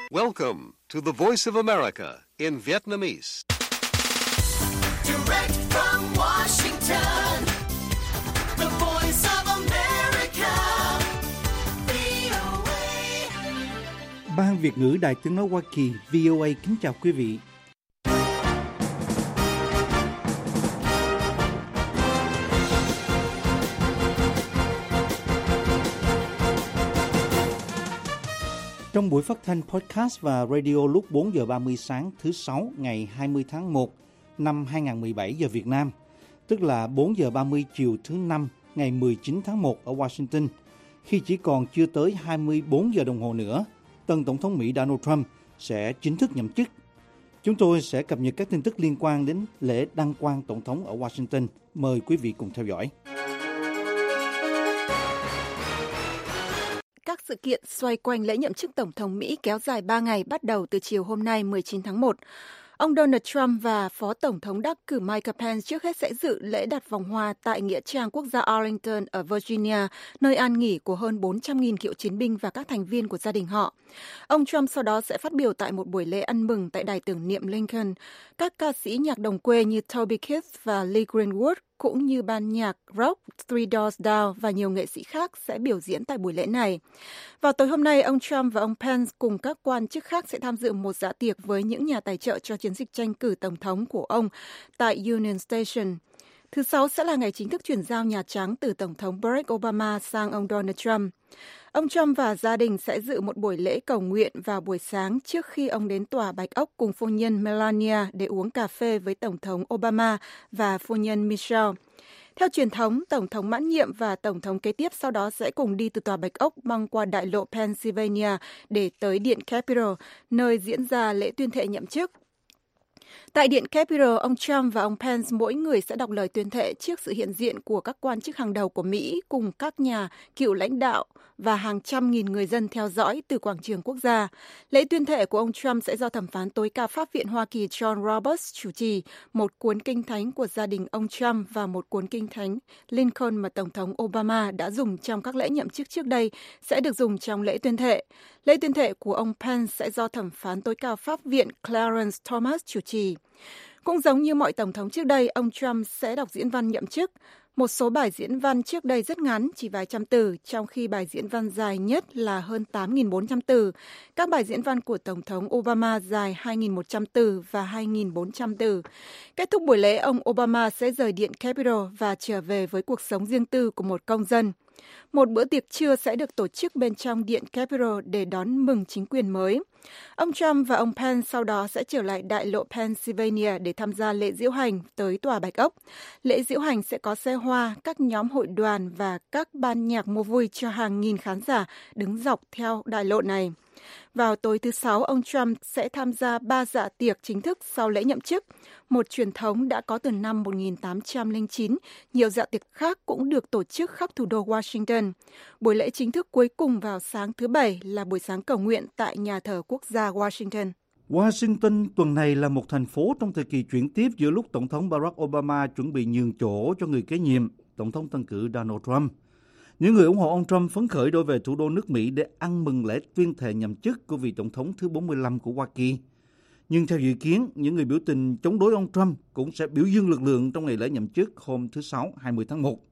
Welcome to the Voice of America in Vietnamese. Direct from Washington, the Voice of America, VOA. Ban Việt ngữ Đài Tiếng nói Hoa Kỳ VOA kính chào quý vị. Trong buổi phát thanh podcast và radio lúc 4 giờ 30 sáng thứ Sáu ngày 20 tháng 1 năm 2017 giờ Việt Nam, tức là 4 giờ 30 chiều thứ Năm ngày 19 tháng 1 ở Washington, khi chỉ còn chưa tới 24 giờ đồng hồ nữa, tân Tổng thống Mỹ Donald Trump sẽ chính thức nhậm chức. Chúng tôi sẽ cập nhật các tin tức liên quan đến lễ đăng quang Tổng thống ở Washington. Mời quý vị cùng theo dõi. Các sự kiện xoay quanh lễ nhậm chức Tổng thống Mỹ kéo dài 3 ngày bắt đầu từ chiều hôm nay 19 tháng 1. Ông Donald Trump và Phó Tổng thống đắc cử Mike Pence trước hết sẽ dự lễ đặt vòng hoa tại Nghĩa trang quốc gia Arlington ở Virginia, nơi an nghỉ của hơn 400.000 cựu chiến binh và các thành viên của gia đình họ. Ông Trump sau đó sẽ phát biểu tại một buổi lễ ăn mừng tại đài tưởng niệm Lincoln. Các ca sĩ nhạc đồng quê như Toby Keith và Lee Greenwood cũng như ban nhạc rock Three Doors Down và nhiều nghệ sĩ khác sẽ biểu diễn tại buổi lễ này. Vào tối hôm nay, ông Trump và ông Pence cùng các quan chức khác sẽ tham dự một dạ tiệc với những nhà tài trợ cho chiến dịch tranh cử tổng thống của ông tại Union Station. Thứ Sáu sẽ là ngày chính thức chuyển giao Nhà Trắng từ Tổng thống Barack Obama sang ông Donald Trump. Ông Trump và gia đình sẽ dự một buổi lễ cầu nguyện vào buổi sáng trước khi ông đến Tòa Bạch Ốc cùng phu nhân Melania để uống cà phê với Tổng thống Obama và phu nhân Michelle. Theo truyền thống, Tổng thống mãn nhiệm và Tổng thống kế tiếp sau đó sẽ cùng đi từ Tòa Bạch Ốc băng qua đại lộ Pennsylvania để tới Điện Capitol, nơi diễn ra lễ tuyên thệ nhậm chức. Tại Điện Capitol, ông Trump và ông Pence mỗi người sẽ đọc lời tuyên thệ trước sự hiện diện của các quan chức hàng đầu của Mỹ cùng các nhà cựu lãnh đạo và hàng trăm nghìn người dân theo dõi từ quảng trường quốc gia. Lễ tuyên thệ của ông Trump sẽ do thẩm phán tối cao Pháp viện Hoa Kỳ John Roberts chủ trì, một cuốn kinh thánh của gia đình ông Trump và một cuốn kinh thánh Lincoln mà Tổng thống Obama đã dùng trong các lễ nhậm chức trước đây sẽ được dùng trong lễ tuyên thệ. Lễ tuyên thệ của ông Pence sẽ do thẩm phán tối cao Pháp viện Clarence Thomas chủ trì. Cũng giống như mọi tổng thống trước đây, ông Trump sẽ đọc diễn văn nhậm chức. Một số bài diễn văn trước đây rất ngắn, chỉ vài trăm từ, trong khi bài diễn văn dài nhất là hơn 8.400 từ. Các bài diễn văn của Tổng thống Obama dài 2.100 từ và 2.400 từ. Kết thúc buổi lễ, ông Obama sẽ rời Điện Capitol và trở về với cuộc sống riêng tư của một công dân. Một bữa tiệc trưa sẽ được tổ chức bên trong Điện Capitol để đón mừng chính quyền mới. Ông Trump và ông Pence sau đó sẽ trở lại đại lộ Pennsylvania để tham gia lễ diễu hành tới Tòa Bạch Ốc. Lễ diễu hành sẽ có xe hoa, các nhóm hội đoàn và các ban nhạc mua vui cho hàng nghìn khán giả đứng dọc theo đại lộ này. Vào tối thứ Sáu, ông Trump sẽ tham gia 3 dạ tiệc chính thức sau lễ nhậm chức, một truyền thống đã có từ năm 1809. Nhiều dạ tiệc khác cũng được tổ chức khắp thủ đô Washington. Buổi lễ chính thức cuối cùng vào sáng thứ Bảy là buổi sáng cầu nguyện tại nhà thờ quốc gia Washington. Washington tuần này là một thành phố trong thời kỳ chuyển tiếp giữa lúc Tổng thống Barack Obama chuẩn bị nhường chỗ cho người kế nhiệm, Tổng thống tân cử Donald Trump. Những người ủng hộ ông Trump phấn khởi đổ về thủ đô nước Mỹ để ăn mừng lễ tuyên thệ nhậm chức của vị Tổng thống thứ 45 của Hoa Kỳ. Nhưng theo dự kiến, những người biểu tình chống đối ông Trump cũng sẽ biểu dương lực lượng trong ngày lễ nhậm chức hôm thứ Sáu 20 tháng 1.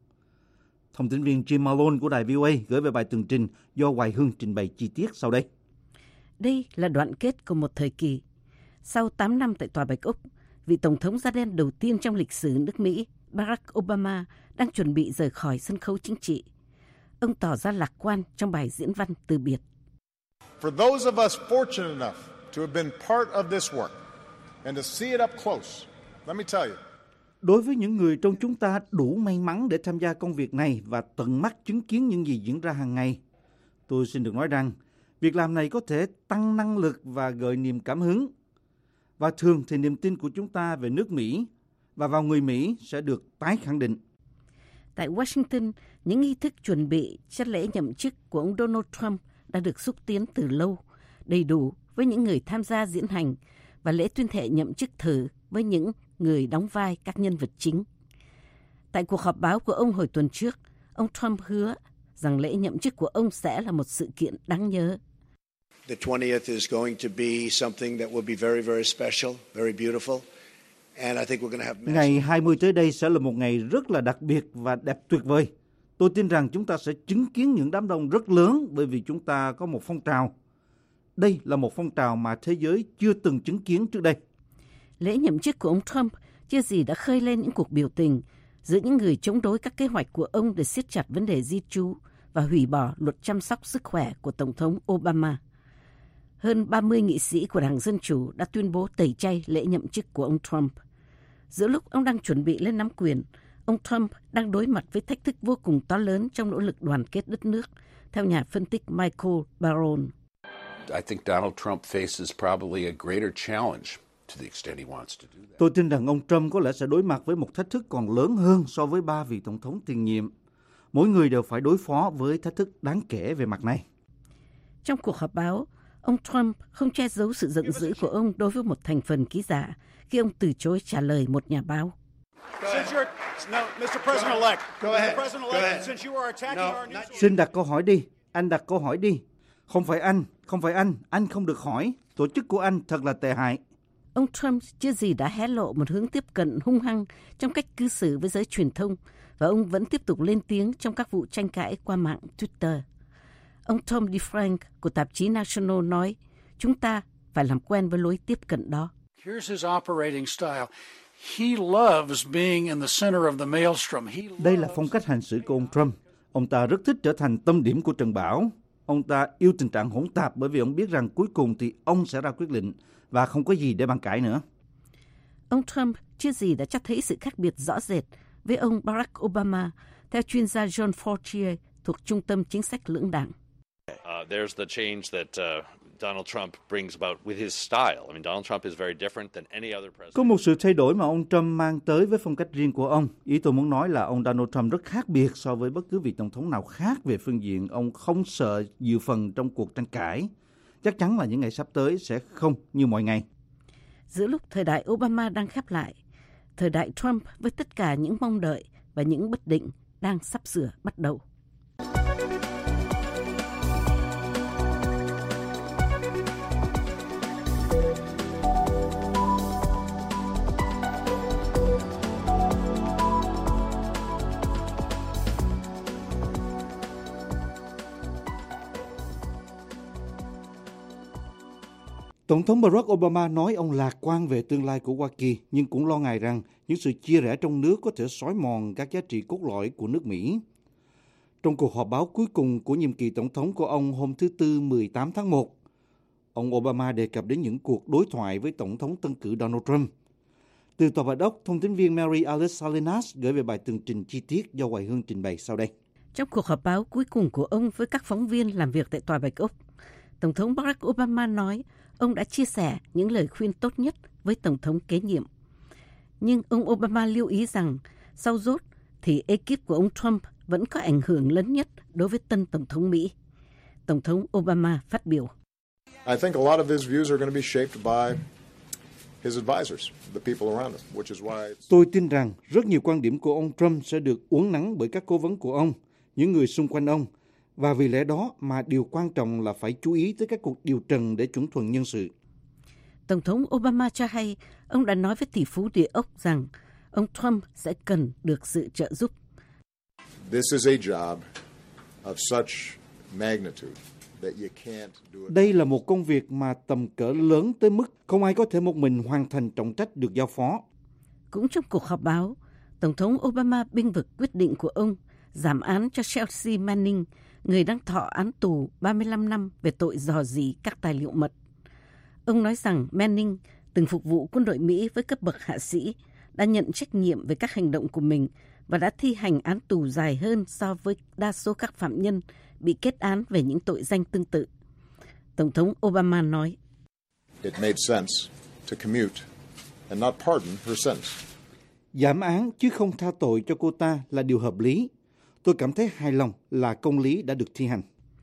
Thông tin viên Jim Malone của đài VOA gửi về bài tường trình do Hoài Hương trình bày chi tiết sau đây. Đây là đoạn kết của một thời kỳ. Sau 8 năm tại Tòa Bạch Ốc, vị Tổng thống da đen đầu tiên trong lịch sử nước Mỹ, Barack Obama, đang chuẩn bị rời khỏi sân khấu chính trị. Ông tỏ ra lạc quan trong bài diễn văn từ biệt. For those of us fortunate enough to have been part of this work and to see it up close, let me tell you. Đối với những người trong chúng ta đủ may mắn để tham gia công việc này và tận mắt chứng kiến những gì diễn ra hàng ngày, tôi xin được nói rằng việc làm này có thể tăng năng lực và gợi niềm cảm hứng. Và thường thì niềm tin của chúng ta về nước Mỹ và vào người Mỹ sẽ được tái khẳng định. Tại Washington, những nghi thức chuẩn bị cho lễ nhậm chức của ông Donald Trump đã được xúc tiến từ lâu, đầy đủ với những người tham gia diễn hành và lễ tuyên thệ nhậm chức thử với những người đóng vai các nhân vật chính. Tại cuộc họp báo của ông hồi tuần trước, ông Trump hứa rằng lễ nhậm chức của ông sẽ là một sự kiện đáng nhớ. The 20th is going to be something that will be very, very special, very beautiful. And I think we're going to have Ngày 20 tới đây sẽ là một ngày rất là đặc biệt và đẹp tuyệt vời. Tôi tin rằng chúng ta sẽ chứng kiến những đám đông rất lớn bởi vì chúng ta có một phong trào. Đây là một phong trào mà thế giới chưa từng chứng kiến trước đây. Lễ nhậm chức của ông Trump chưa gì đã khơi lên những cuộc biểu tình giữa những người chống đối các kế hoạch của ông để siết chặt vấn đề di trú và hủy bỏ luật chăm sóc sức khỏe của Tổng thống Obama. Hơn 30 nghị sĩ của Đảng Dân Chủ đã tuyên bố tẩy chay lễ nhậm chức của ông Trump. Giữa lúc ông đang chuẩn bị lên nắm quyền, ông Trump đang đối mặt với thách thức vô cùng to lớn trong nỗ lực đoàn kết đất nước, theo nhà phân tích Michael Barron. I think Donald Trump faces probably a greater challenge to the extent he wants to do that. Tôi tin rằng ông Trump có lẽ sẽ đối mặt với một thách thức còn lớn hơn so với 3 vị tổng thống tiền nhiệm. Mỗi người đều phải đối phó với thách thức đáng kể về mặt này. Trong cuộc họp báo, ông Trump không che giấu sự giận dữ của ông đối với một thành phần ký giả khi ông từ chối trả lời một nhà báo. Xin đặt câu hỏi đi, anh đặt câu hỏi đi. Không phải anh không được hỏi. Tổ chức của anh thật là tệ hại. Ông Trump chưa gì đã hé lộ một hướng tiếp cận hung hăng trong cách cư xử với giới truyền thông và ông vẫn tiếp tục lên tiếng trong các vụ tranh cãi qua mạng Twitter. Ông Tom DeFrank của tạp chí National nói, chúng ta phải làm quen với lối tiếp cận đó. Here's his operating style. He loves being in the center of the maelstrom. Đây là phong cách hành xử của ông Trump. Ông ta rất thích trở thành tâm điểm của trận bão. Ông ta yêu tình trạng hỗn tạp bởi vì ông biết rằng cuối cùng thì ông sẽ ra quyết định và không có gì để bàn cãi nữa. Ông Trump chưa gì đã cho thấy sự khác biệt rõ rệt với ông Barack Obama, theo chuyên gia John Fortier thuộc Trung tâm Chính sách Lưỡng đảng. There's the change that Donald Trump brings about with his style. I mean, Donald Trump is very different than any other president. Có một sự thay đổi mà ông Trump mang tới với phong cách riêng của ông. Ý tôi muốn nói là ông Donald Trump rất khác biệt so với bất cứ vị tổng thống nào khác về phương diện ông không sợ nhiều phần trong cuộc tranh cãi. Chắc chắn là những ngày sắp tới sẽ không như mọi ngày. Giữa lúc thời đại Obama đang khép lại, thời đại Trump với tất cả những mong đợi và những bất định đang sắp sửa bắt đầu. Tổng thống Barack Obama nói ông lạc quan về tương lai của Hoa Kỳ, nhưng cũng lo ngại rằng những sự chia rẽ trong nước có thể xói mòn các giá trị cốt lõi của nước Mỹ. Trong cuộc họp báo cuối cùng của nhiệm kỳ tổng thống của ông hôm thứ Tư 18 tháng 1, ông Obama đề cập đến những cuộc đối thoại với Tổng thống tân cử Donald Trump. Từ Tòa Bạch Ốc, thông tín viên Mary Alice Salinas gửi về bài tường trình chi tiết do Hoài Hương trình bày sau đây. Trong cuộc họp báo cuối cùng của ông với các phóng viên làm việc tại Tòa Bạch Ốc, Tổng thống Barack Obama nói ông đã chia sẻ những lời khuyên tốt nhất với Tổng thống kế nhiệm. Nhưng ông Obama lưu ý rằng sau rốt thì ekip của ông Trump vẫn có ảnh hưởng lớn nhất đối với tân Tổng thống Mỹ. Tổng thống Obama phát biểu. I think a lot of his views are going to be shaped by his advisors, the people around him, which is why Tôi tin rằng rất nhiều quan điểm của ông Trump sẽ được uốn nắn bởi các cố vấn của ông, những người xung quanh ông. Và vì lẽ đó mà điều quan trọng là phải chú ý tới các cuộc điều trần để chuẩn thuận nhân sự. Tổng thống Obama cho hay ông đã nói với tỷ phú địa ốc rằng ông Trump sẽ cần được sự trợ giúp. this is a job of such magnitude that you can't do it. Đây là một công việc mà tầm cỡ lớn tới mức không ai có thể một mình hoàn thành trọng trách được giao phó. Cũng trong cuộc họp báo, Tổng thống Obama bênh vực quyết định của ông giảm án cho Chelsea Manning, người đang thọ án tù 35 năm về tội rò rỉ các tài liệu mật. Ông nói rằng Manning từng phục vụ quân đội Mỹ với cấp bậc hạ sĩ, đã nhận trách nhiệm về các hành động của mình và đã thi hành án tù dài hơn so với đa số các phạm nhân bị kết án về những tội danh tương tự. Tổng thống Obama nói, It made sense to commute and not pardon her sentence. Giảm án chứ không tha tội cho cô ta là điều hợp lý. Tôi cảm thấy hài lòng là công lý đã được thi hành.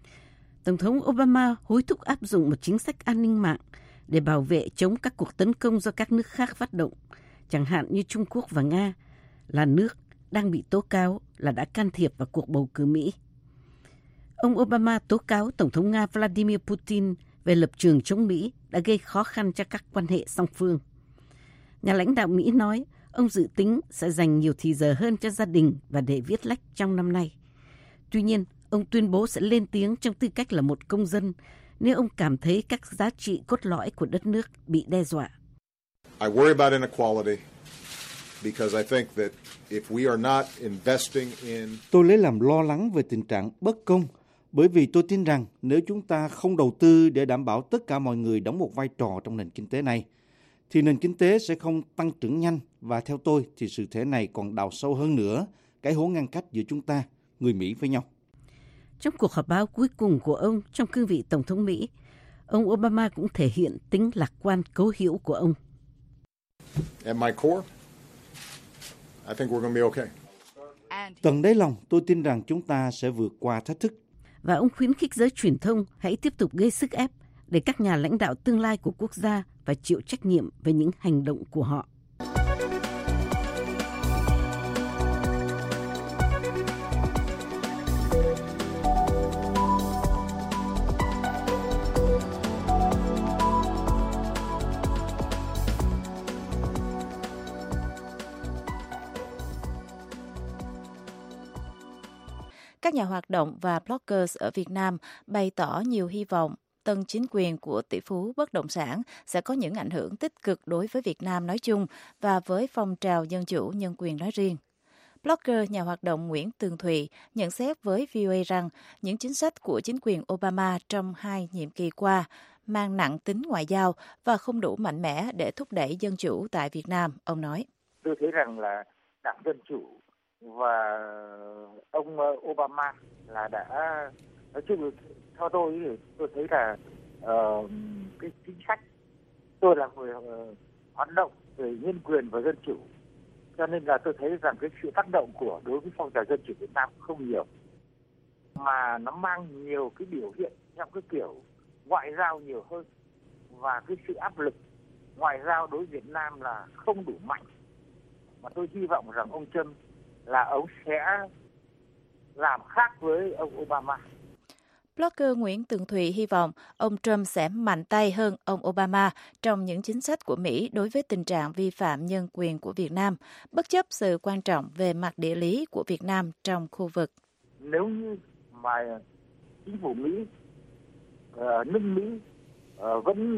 Tổng thống Obama hối thúc áp dụng một chính sách an ninh mạng để bảo vệ chống các cuộc tấn công do các nước khác phát động, chẳng hạn như Trung Quốc và Nga, là nước đang bị tố cáo là đã can thiệp vào cuộc bầu cử Mỹ. Ông Obama tố cáo Tổng thống Nga Vladimir Putin về lập trường chống Mỹ đã gây khó khăn cho các quan hệ song phương. Nhà lãnh đạo Mỹ nói ông dự tính sẽ dành nhiều thời giờ hơn cho gia đình và để viết lách trong năm nay. Tuy nhiên, ông tuyên bố sẽ lên tiếng trong tư cách là một công dân nếu ông cảm thấy các giá trị cốt lõi của đất nước bị đe dọa. I worry about inequality because I think that if we are not investing in... Tôi lấy làm lo lắng về tình trạng bất công, bởi vì tôi tin rằng nếu chúng ta không đầu tư để đảm bảo tất cả mọi người đóng một vai trò trong nền kinh tế này, thì nền kinh tế sẽ không tăng trưởng nhanh, và theo tôi thì sự thể này còn đào sâu hơn nữa cái hố ngăn cách giữa chúng ta, người Mỹ với nhau. Trong cuộc họp báo cuối cùng của ông trong cương vị Tổng thống Mỹ, ông Obama cũng thể hiện tính lạc quan cố hữu của ông. At my core, I think we're going to be okay. Tận đáy lòng, tôi tin rằng chúng ta sẽ vượt qua thách thức. Và ông khuyến khích giới truyền thông hãy tiếp tục gây sức ép để các nhà lãnh đạo tương lai của quốc gia phải chịu trách nhiệm về những hành động của họ. Các nhà hoạt động và bloggers ở Việt Nam bày tỏ nhiều hy vọng tân chính quyền của tỷ phú bất động sản sẽ có những ảnh hưởng tích cực đối với Việt Nam nói chung và với phong trào dân chủ nhân quyền nói riêng. Blogger nhà hoạt động Nguyễn Tường Thụy nhận xét với VOA rằng những chính sách của chính quyền Obama trong 2 nhiệm kỳ qua mang nặng tính ngoại giao và không đủ mạnh mẽ để thúc đẩy dân chủ tại Việt Nam, ông nói. Tôi thấy rằng là Đảng Dân Chủ và ông Obama là đã, nói chung theo tôi thì tôi thấy là cái chính sách, tôi là người hoạt động về nhân quyền và dân chủ, cho nên là tôi thấy rằng cái sự tác động của đối với phong trào dân chủ Việt Nam không nhiều, mà nó mang nhiều cái biểu hiện trong cái kiểu ngoại giao nhiều hơn, và cái sự áp lực ngoại giao đối với Việt Nam là không đủ mạnh. Mà tôi hy vọng rằng ông Trump là ông sẽ làm khác với ông Obama. Blogger Nguyễn Tường Thụy hy vọng ông Trump sẽ mạnh tay hơn ông Obama trong những chính sách của Mỹ đối với tình trạng vi phạm nhân quyền của Việt Nam, bất chấp sự quan trọng về mặt địa lý của Việt Nam trong khu vực. Nếu như mà chính phủ Mỹ, nước Mỹ vẫn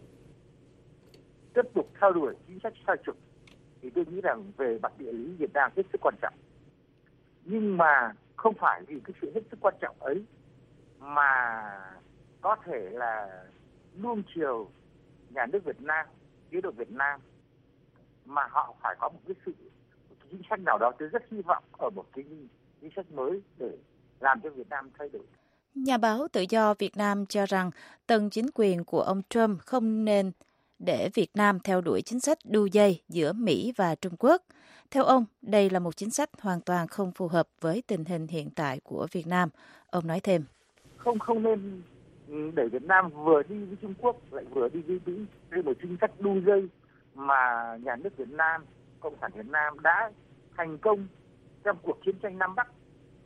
tiếp tục theo đuổi chính sách sai trục, thì tôi nghĩ rằng về mặt địa lý Việt Nam hết sức quan trọng. Nhưng mà không phải vì cái sự hết sức quan trọng ấy mà có thể là nuông chiều nhà nước Việt Nam, chế độ Việt Nam, mà họ phải có một cái chính sách nào đó. Tôi rất hy vọng ở một cái chính sách mới để làm cho Việt Nam thay đổi. Nhà báo Tự do Việt Nam cho rằng tân chính quyền của ông Trump không nên để Việt Nam theo đuổi chính sách đu dây giữa Mỹ và Trung Quốc. Theo ông, đây là một chính sách hoàn toàn không phù hợp với tình hình hiện tại của Việt Nam. Ông nói thêm. Không nên để Việt Nam vừa đi với Trung Quốc lại vừa đi với Mỹ. Đây là một chính sách đu dây mà nhà nước Việt Nam, Cộng sản Việt Nam đã thành công trong cuộc chiến tranh Nam Bắc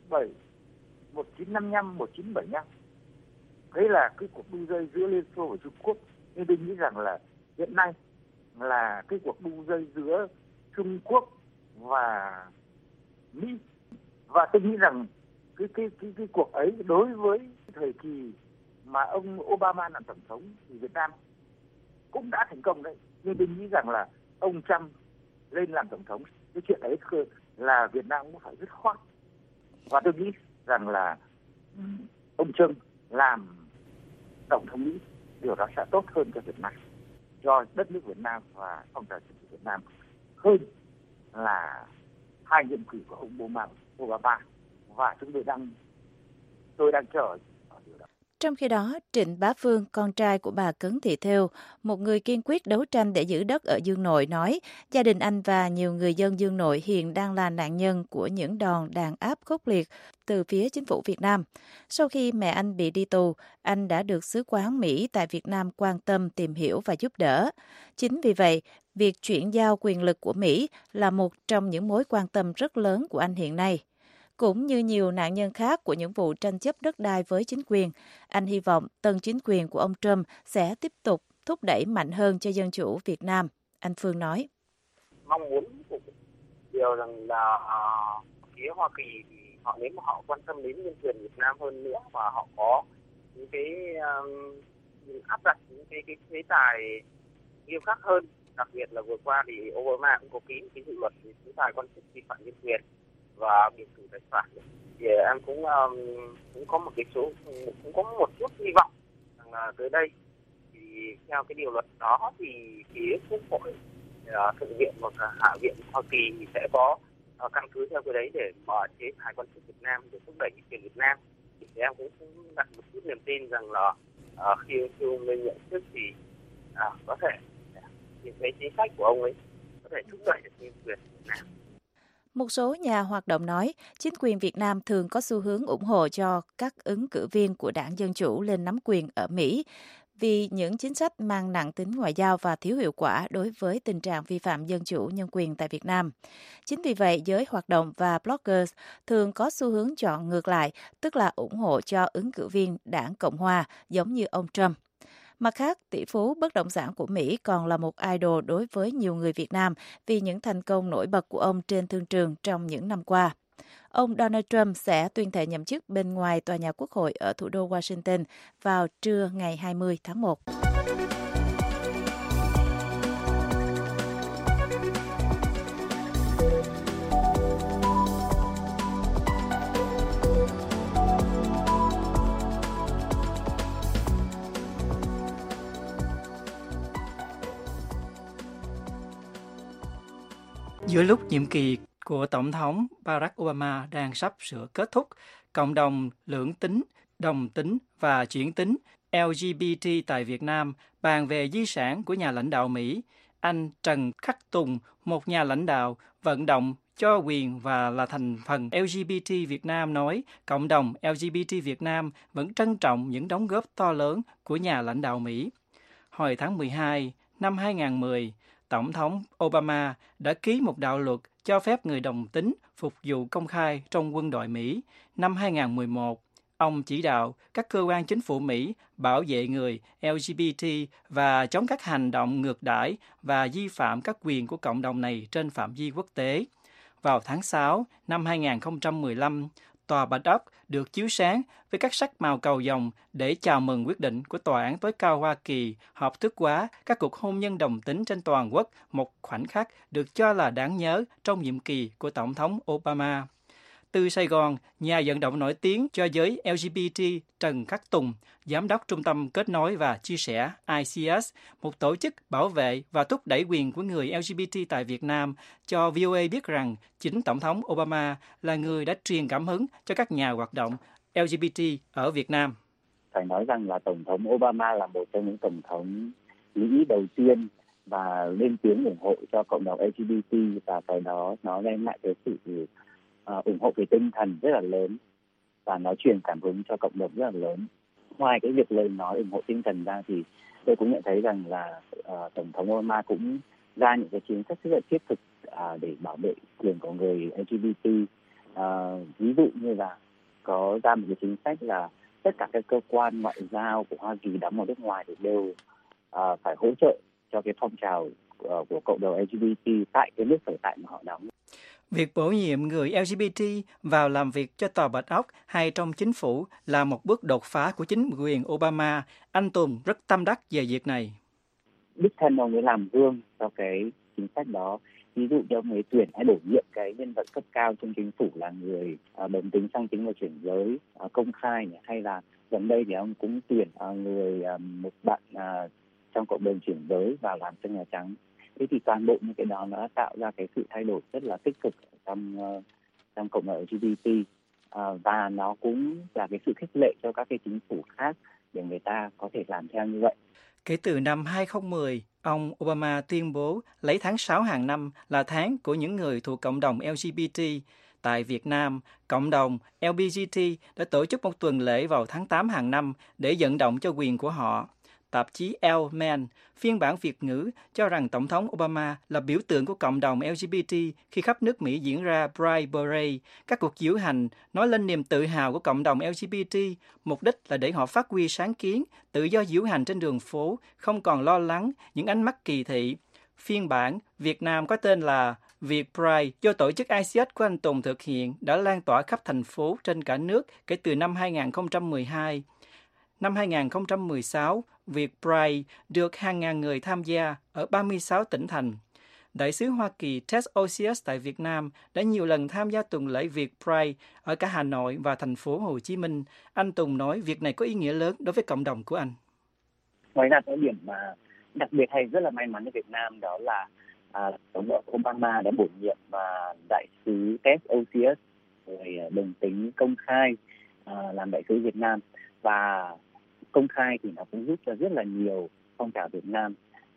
1955, 1975. Đấy là cái cuộc đu dây giữa Liên Xô và Trung Quốc. Nhưng tôi nghĩ rằng là hiện nay là cái cuộc đu dây giữa Trung Quốc và Mỹ, và tôi nghĩ rằng cái cuộc ấy đối với thời kỳ mà ông Obama làm tổng thống thì Việt Nam cũng đã thành công đấy. Nhưng tôi nghĩ rằng là ông Trump lên làm tổng thống, cái chuyện ấy là Việt Nam cũng phải dứt khoát. Và tôi nghĩ rằng là ông Trump làm tổng thống Mỹ, điều đó sẽ tốt hơn cho Việt Nam, cho đất nước Việt Nam và phong trào dân chủ Việt Nam hơn là 2 nhiệm kỳ của ông Obama. Và tôi đang chờ điều đó. Trong khi đó, Trịnh Bá Phương, con trai của bà Cấn Thị Thêu, một người kiên quyết đấu tranh để giữ đất ở Dương Nội, nói gia đình anh và nhiều người dân Dương Nội hiện đang là nạn nhân của những đòn đàn áp khốc liệt từ phía chính phủ Việt Nam. Sau khi mẹ anh bị đi tù, anh đã được Sứ quán Mỹ tại Việt Nam quan tâm, tìm hiểu và giúp đỡ. Chính vì vậy, việc chuyển giao quyền lực của Mỹ là một trong những mối quan tâm rất lớn của anh hiện nay. Cũng như nhiều nạn nhân khác của những vụ tranh chấp đất đai với chính quyền, anh hy vọng tân chính quyền của ông Trump sẽ tiếp tục thúc đẩy mạnh hơn cho dân chủ Việt Nam. Anh Phương nói. Mong muốn của điều rằng là phía Hoa Kỳ thì nếu mà họ quan tâm đến nhân quyền Việt Nam hơn nữa và họ có những cái áp đặt những cái chế tài nghiêm khắc hơn, đặc biệt là vừa qua thì Obama cũng có ký cái dự luật về chế tài quan chức vi phạm nhân quyền và biệt thự tài sản. Thì em cũng có một chút hy vọng rằng là tới đây thì theo cái điều luật đó thì phía Quốc hội, Thượng viện và Hạ viện Hoa Kỳ thì sẽ có căn cứ theo cái đấy để mà chế tài quan chức Việt Nam để thúc đẩy nhân quyền Việt Nam. Thì em cũng đặt một chút niềm tin rằng là khi ông lên nhận chức thì có thể những cái chính sách của ông ấy có thể thúc đẩy được nhân quyền Việt Nam. Một số nhà hoạt động nói, chính quyền Việt Nam thường có xu hướng ủng hộ cho các ứng cử viên của Đảng Dân Chủ lên nắm quyền ở Mỹ vì những chính sách mang nặng tính ngoại giao và thiếu hiệu quả đối với tình trạng vi phạm dân chủ nhân quyền tại Việt Nam. Chính vì vậy, giới hoạt động và bloggers thường có xu hướng chọn ngược lại, tức là ủng hộ cho ứng cử viên Đảng Cộng Hòa giống như ông Trump. Mặt khác, tỷ phú bất động sản của Mỹ còn là một idol đối với nhiều người Việt Nam vì những thành công nổi bật của ông trên thương trường trong những năm qua. Ông Donald Trump sẽ tuyên thệ nhậm chức bên ngoài tòa nhà Quốc hội ở thủ đô Washington vào trưa ngày 20 tháng 1. Giữa lúc nhiệm kỳ của Tổng thống Barack Obama đang sắp sửa kết thúc, cộng đồng lưỡng tính, đồng tính và chuyển tính LGBT tại Việt Nam bàn về di sản của nhà lãnh đạo Mỹ. Anh Trần Khắc Tùng, một nhà lãnh đạo vận động cho quyền và là thành phần LGBT Việt Nam nói, cộng đồng LGBT Việt Nam vẫn trân trọng những đóng góp to lớn của nhà lãnh đạo Mỹ. Hồi tháng 12 năm 2010, Tổng thống Obama đã ký một đạo luật cho phép người đồng tính phục vụ công khai trong quân đội Mỹ. Năm 2011, ông chỉ đạo các cơ quan chính phủ Mỹ bảo vệ người LGBT và chống các hành động ngược đãi và vi phạm các quyền của cộng đồng này trên phạm vi quốc tế. Vào tháng 6 năm 2015, Tòa Bạch Ốc được chiếu sáng với các sắc màu cầu vồng để chào mừng quyết định của Tòa án tối cao Hoa Kỳ hợp thức hóa các cuộc hôn nhân đồng tính trên toàn quốc, một khoảnh khắc được cho là đáng nhớ trong nhiệm kỳ của Tổng thống Obama. Từ Sài Gòn, nhà vận động nổi tiếng cho giới LGBT Trần Khắc Tùng, Giám đốc Trung tâm Kết nối và Chia sẻ ICS, một tổ chức bảo vệ và thúc đẩy quyền của người LGBT tại Việt Nam, cho VOA biết rằng chính Tổng thống Obama là người đã truyền cảm hứng cho các nhà hoạt động LGBT ở Việt Nam. Phải nói rằng là Tổng thống Obama là một trong những Tổng thống Mỹ đầu tiên và lên tiếng ủng hộ cho cộng đồng LGBT, và cái đó nó đem lại cái sự ủng hộ về tinh thần rất là lớn và nó truyền cảm hứng cho cộng đồng rất là lớn. Ngoài cái việc lời nói ủng hộ tinh thần ra thì tôi cũng nhận thấy rằng là Tổng thống Obama cũng ra những cái chính sách rất là thiết thực để bảo vệ quyền của người LGBT. Ví dụ như là có ra một cái chính sách là tất cả các cơ quan ngoại giao của Hoa Kỳ đóng ở nước ngoài thì đều phải hỗ trợ cho cái phong trào của cộng đồng LGBT tại cái nước sở tại mà họ đóng. Việc bổ nhiệm người LGBT vào làm việc cho Tòa Bạch Ốc hay trong chính phủ là một bước đột phá của chính quyền Obama. Anh Tùng rất tâm đắc về việc này. Đích thân ông ấy làm gương cho cái chính sách đó. Ví dụ như ông ấy tuyển hay bổ nhiệm cái nhân vật cấp cao trong chính phủ là người đồng tính, song tính và chuyển giới công khai, hay là gần đây thì ông cũng tuyển một bạn trong cộng đồng chuyển giới vào làm trong Nhà Trắng. Thế thì toàn bộ những cái đó nó tạo ra cái sự thay đổi rất là tích cực trong cộng đồng LGBT, và nó cũng là cái sự khích lệ cho các cái chính phủ khác để người ta có thể làm theo như vậy. Kể từ năm 2010, ông Obama tuyên bố lấy tháng 6 hàng năm là tháng của những người thuộc cộng đồng LGBT. Tại Việt Nam, cộng đồng LGBT đã tổ chức một tuần lễ vào tháng 8 hàng năm để vận động cho quyền của họ. tạp chí Elle Man, phiên bản Việt ngữ, cho rằng Tổng thống Obama là biểu tượng của cộng đồng LGBT khi khắp nước Mỹ diễn ra Pride Parade, các cuộc diễu hành nói lên niềm tự hào của cộng đồng LGBT, mục đích là để họ phát huy sáng kiến, tự do diễu hành trên đường phố, không còn lo lắng những ánh mắt kỳ thị. Phiên bản Việt Nam có tên là Việt Pride do tổ chức ICS của anh Tùng thực hiện đã lan tỏa khắp thành phố trên cả nước kể từ năm 2012. Năm 2016, Việt Pride được hàng ngàn người tham gia ở 36 tỉnh thành. Đại sứ Hoa Kỳ Ted Osius tại Việt Nam đã nhiều lần tham gia tuần lễ Việt Pride ở cả Hà Nội và thành phố Hồ Chí Minh. Anh Tùng nói việc này có ý nghĩa lớn đối với cộng đồng của anh. Ngoài ra có điểm mà đặc biệt hay rất là may mắn ở Việt Nam đó là Tổng thống Obama đã bổ nhiệm đại sứ Ted Osius, người đồng tính công khai làm đại sứ Việt Nam, và công khai thì nó cũng giúp cho rất là nhiều phong trào Việt Nam.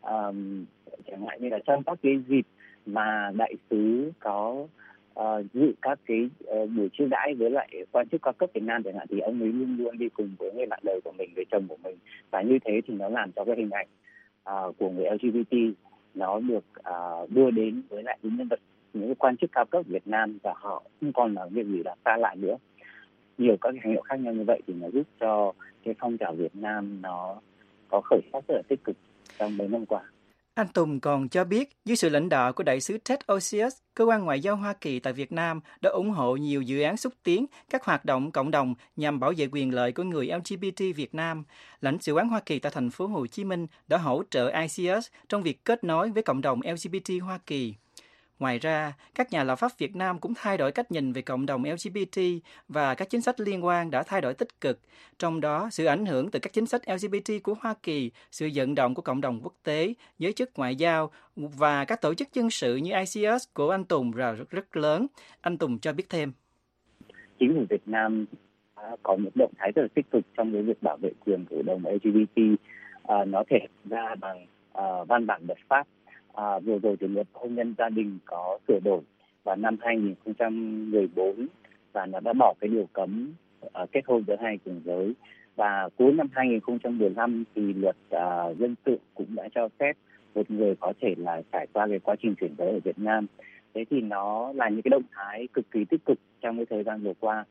Chẳng hạn như là trong các cái dịp mà đại sứ có dự các cái buổi chiêu đãi với lại quan chức cao cấp Việt Nam chẳng hạn, thì ông ấy luôn luôn đi cùng với người bạn đời của mình, người chồng của mình, và như thế thì nó làm cho cái hình ảnh của người LGBT nó được đưa đến với lại những nhân vật, những quan chức cao cấp Việt Nam, và họ không còn là việc gì là xa lạ nữa. Nhiều các cái hành động khác nhau như vậy thì nó giúp cho cái phong trào Việt Nam nó có khởi sắc rất là tích cực trong mấy năm qua. Anh Tùng còn cho biết, dưới sự lãnh đạo của đại sứ Ted Osius, Cơ quan Ngoại giao Hoa Kỳ tại Việt Nam đã ủng hộ nhiều dự án xúc tiến các hoạt động cộng đồng nhằm bảo vệ quyền lợi của người LGBT Việt Nam. Lãnh sự quán Hoa Kỳ tại thành phố Hồ Chí Minh đã hỗ trợ ICS trong việc kết nối với cộng đồng LGBT Hoa Kỳ. Ngoài ra, các nhà lập pháp Việt Nam cũng thay đổi cách nhìn về cộng đồng LGBT và các chính sách liên quan đã thay đổi tích cực. Trong đó, sự ảnh hưởng từ các chính sách LGBT của Hoa Kỳ, sự vận động của cộng đồng quốc tế, giới chức ngoại giao và các tổ chức dân sự như ICS của anh Tùng là rất lớn. anh Tùng cho biết thêm. Chính phủ Việt Nam có một động thái rất là tích cực trong cái việc bảo vệ quyền của cộng đồng LGBT. Nó thể hiện ra bằng văn bản luật pháp. Vừa rồi thì luật hôn nhân gia đình có sửa đổi vào năm 2014 và nó đã bỏ cái điều cấm kết hôn giữa hai chủng giới, và cuối năm 2015 thì luật dân sự cũng đã cho phép một người có thể là trải qua cái quá trình chuyển giới ở Việt Nam. Thế thì nó là những cái động thái cực kỳ tích cực trong cái thời gian vừa qua.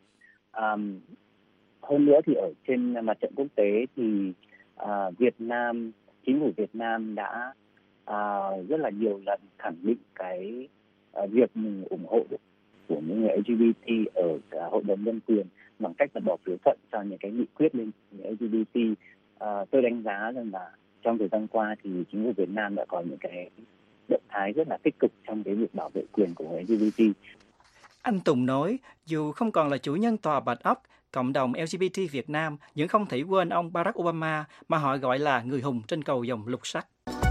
Hơn nữa thì ở trên mặt trận quốc tế thì Việt Nam, chính phủ Việt Nam đã rất là nhiều lần khẳng định cái việc mình ủng hộ của những người LGBT ở Hội đồng Nhân quyền bằng cách là bỏ phiếu thuận cho những cái nghị quyết lên LGBT. Tôi đánh giá rằng là trong thời gian qua thì chính phủ Việt Nam đã có những cái động thái rất là tích cực trong cái việc bảo vệ quyền của người LGBT. Anh Tùng nói, dù không còn là chủ nhân tòa Bạch Ốc, cộng đồng LGBT Việt Nam vẫn không thể quên ông Barack Obama mà họ gọi là người hùng trên cầu dòng lục sắt.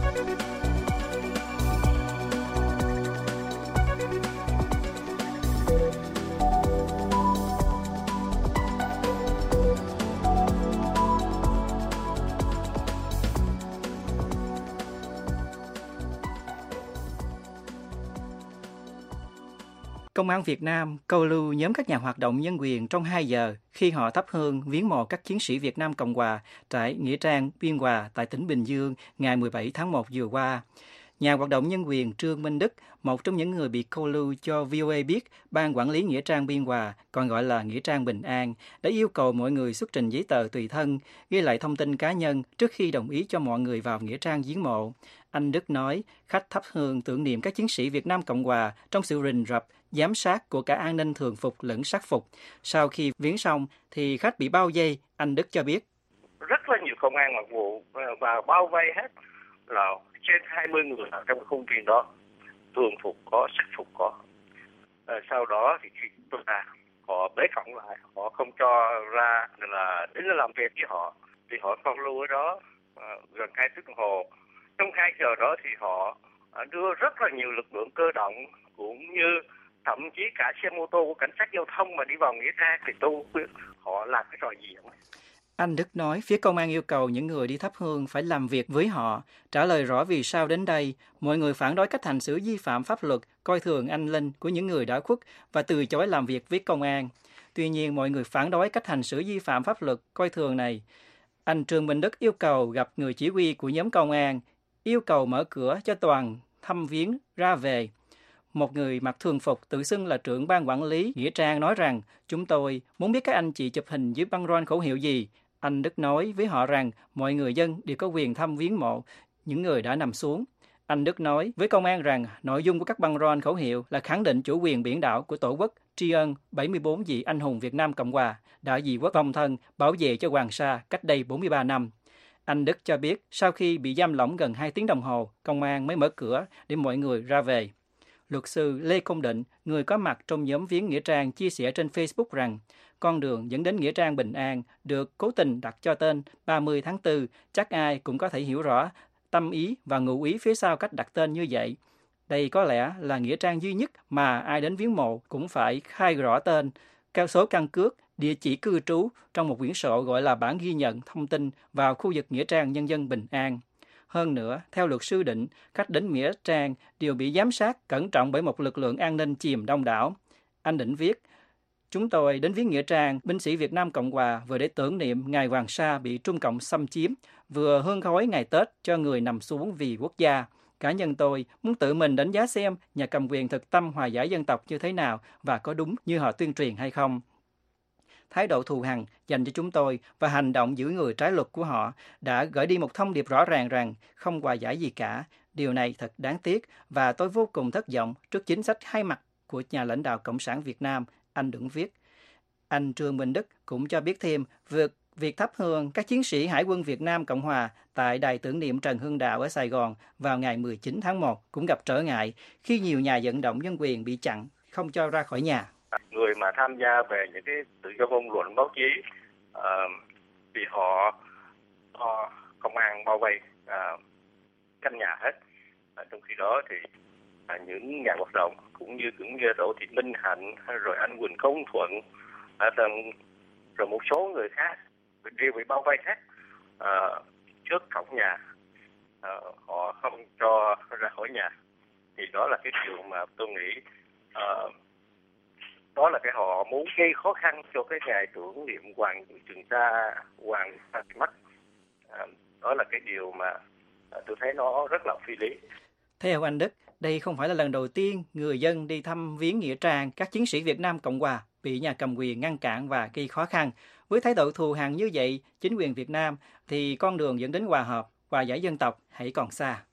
Công an Việt Nam câu lưu nhóm các nhà hoạt động nhân quyền trong 2 giờ khi họ thắp hương viếng mộ các chiến sĩ Việt Nam Cộng Hòa tại Nghĩa Trang Biên Hòa tại tỉnh Bình Dương ngày 17 tháng 1 vừa qua. Nhà hoạt động nhân quyền Trương Minh Đức, một trong những người bị câu lưu cho VOA biết, Ban Quản lý Nghĩa Trang Biên Hòa, còn gọi là Nghĩa Trang Bình An, đã yêu cầu mọi người xuất trình giấy tờ tùy thân, ghi lại thông tin cá nhân trước khi đồng ý cho mọi người vào Nghĩa Trang viếng mộ. Anh Đức nói, khách thắp hương tưởng niệm các chiến sĩ Việt Nam Cộng Hòa trong sự rình rập, giám sát của cả an ninh thường phục lẫn sắc phục. Sau khi viếng xong thì khách bị bao vây, anh Đức cho biết. Rất là nhiều công an mặc vụ và bao vây hết, là trên 20 người ở trong khung viên đó, thường phục có, sắc phục có. Sau đó thì khi tôi ra, họ bế cổng lại, họ không cho ra là đến làm việc với họ, thì họ phong lưu ở đó gần 2 tiếng đồng hồ. Trong 2 giờ đó thì họ đưa rất là nhiều lực lượng cơ động, cũng như thậm chí cả xe mô tô của cảnh sát giao thông mà đi vào Nghĩa Trang, thì tôi biết họ làm cái trò gì không? Anh Đức nói phía công an yêu cầu những người đi thắp hương phải làm việc với họ, trả lời rõ vì sao đến đây. Mọi người phản đối cách hành xử vi phạm pháp luật, coi thường anh linh của những người đã khuất và từ chối làm việc với công an. Tuy nhiên, mọi người phản đối cách hành xử vi phạm pháp luật, coi thường này. Anh Trương Minh Đức yêu cầu gặp người chỉ huy của nhóm công an, yêu cầu mở cửa cho toàn thăm viếng ra về. Một người mặc thường phục tự xưng là trưởng ban quản lý nghĩa trang nói rằng chúng tôi muốn biết các anh chị chụp hình dưới băng rôn khẩu hiệu gì. Anh Đức nói với họ rằng mọi người dân đều có quyền thăm viếng mộ những người đã nằm xuống. Anh Đức nói với công an rằng nội dung của các băng rôn khẩu hiệu là khẳng định chủ quyền biển đảo của Tổ quốc, tri ân 74 vị anh hùng Việt Nam Cộng Hòa đã vì quốc vong thân bảo vệ cho Hoàng Sa cách đây 43 năm. Anh Đức cho biết sau khi bị giam lỏng gần 2 tiếng đồng hồ, công an mới mở cửa để mọi người ra về. Luật sư Lê Công Định, người có mặt trong nhóm viếng nghĩa trang, chia sẻ trên Facebook rằng con đường dẫn đến nghĩa trang Bình An được cố tình đặt cho tên 30 tháng 4, chắc ai cũng có thể hiểu rõ tâm ý và ngụ ý phía sau cách đặt tên như vậy. Đây có lẽ là nghĩa trang duy nhất mà ai đến viếng mộ cũng phải khai rõ tên, số căn cước, địa chỉ cư trú trong một quyển sổ gọi là bản ghi nhận thông tin vào khu vực nghĩa trang nhân dân Bình An. Hơn nữa, theo luật sư Định, khách đến nghĩa trang đều bị giám sát cẩn trọng bởi một lực lượng an ninh chìm đông đảo. Anh Định viết, chúng tôi đến viếng nghĩa trang binh sĩ Việt Nam Cộng Hòa vừa để tưởng niệm ngày Hoàng Sa bị Trung Cộng xâm chiếm, vừa hương khói ngày Tết cho người nằm xuống vì quốc gia. Cá nhân tôi muốn tự mình đánh giá xem nhà cầm quyền thực tâm hòa giải dân tộc như thế nào và có đúng như họ tuyên truyền hay không. Thái độ thù hằn dành cho chúng tôi và hành động giữ người trái luật của họ đã gửi đi một thông điệp rõ ràng rằng không hòa giải gì cả. Điều này thật đáng tiếc và tôi vô cùng thất vọng trước chính sách hai mặt của nhà lãnh đạo Cộng sản Việt Nam, anh Đừng viết. Anh Trương Minh Đức cũng cho biết thêm việc thắp hương các chiến sĩ Hải quân Việt Nam Cộng Hòa tại đài tưởng niệm Trần Hưng Đạo ở Sài Gòn vào ngày 19 tháng 1 cũng gặp trở ngại khi nhiều nhà vận động nhân quyền bị chặn, không cho ra khỏi nhà. Người mà tham gia về những cái tự do ngôn luận báo chí vì họ công an bao vây căn nhà hết. Trong khi đó thì những nhà hoạt động cũng như Đỗ Thị Minh Hạnh rồi anh Quỳnh Công Thuận rồi một số người khác đều bị bao vây hết trước cổng nhà, họ không cho ra khỏi nhà. Thì đó là cái điều mà tôi nghĩ đó là cái họ muốn gây khó khăn cho cái ngày tưởng niệm Hoàng Trường Sa, Hoàng Sa bị mất. Đó là cái điều mà tôi thấy nó rất là phi lý. Theo anh Đức, đây không phải là lần đầu tiên người dân đi thăm viếng nghĩa trang các chiến sĩ Việt Nam Cộng Hòa bị nhà cầm quyền ngăn cản và gây khó khăn. Với thái độ thù hằn như vậy, chính quyền Việt Nam thì con đường dẫn đến hòa hợp, hòa giải dân tộc hãy còn xa.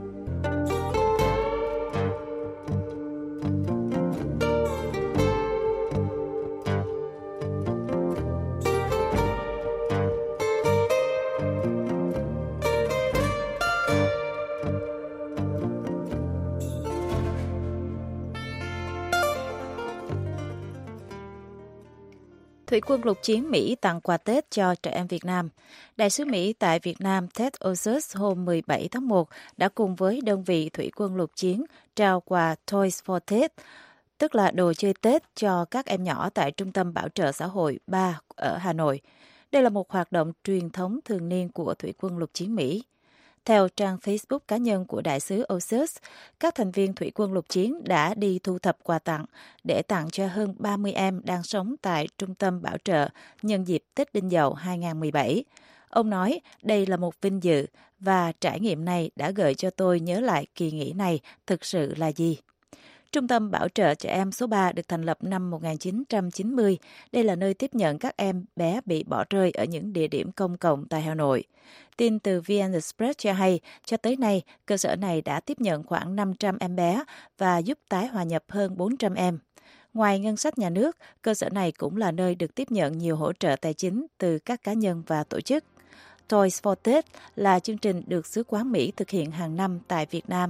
Thủy quân lục chiến Mỹ tặng quà Tết cho trẻ em Việt Nam. Đại sứ Mỹ tại Việt Nam Ted Osius hôm 17 tháng 1 đã cùng với đơn vị Thủy quân lục chiến trao quà Toys for Tết, tức là đồ chơi Tết cho các em nhỏ tại Trung tâm Bảo trợ Xã hội 3 ở Hà Nội. Đây là một hoạt động truyền thống thường niên của Thủy quân lục chiến Mỹ. Theo trang Facebook cá nhân của đại sứ Osius, các thành viên Thủy quân lục chiến đã đi thu thập quà tặng để tặng cho hơn 30 em đang sống tại Trung tâm Bảo trợ nhân dịp Tết Đinh Dậu 2017. Ông nói đây là một vinh dự và trải nghiệm này đã gợi cho tôi nhớ lại kỳ nghỉ này thực sự là gì. Trung tâm Bảo trợ Trẻ Em số 3 được thành lập năm 1990. Đây là nơi tiếp nhận các em bé bị bỏ rơi ở những địa điểm công cộng tại Hà Nội. Tin từ VN Express cho hay, cho tới nay, cơ sở này đã tiếp nhận khoảng 500 em bé và giúp tái hòa nhập hơn 400 em. Ngoài ngân sách nhà nước, cơ sở này cũng là nơi được tiếp nhận nhiều hỗ trợ tài chính từ các cá nhân và tổ chức. Toys for Tết là chương trình được Sứ quán Mỹ thực hiện hàng năm tại Việt Nam.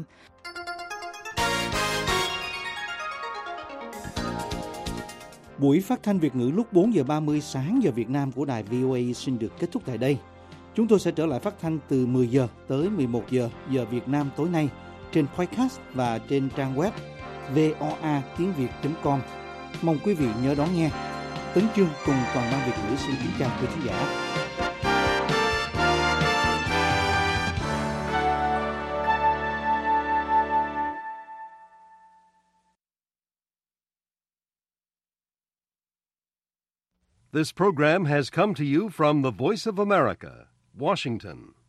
Buổi phát thanh Việt ngữ lúc 4 giờ 30 sáng giờ Việt Nam của đài VOA xin được kết thúc tại đây. Chúng tôi sẽ trở lại phát thanh từ 10 giờ tới 11 giờ giờ Việt Nam tối nay trên podcast và trên trang web voatiengviet.com. Mong quý vị nhớ đón nghe. Tấn Chương cùng toàn ban Việt ngữ xin kính chào quý khán giả. This program has come to you from the Voice of America, Washington.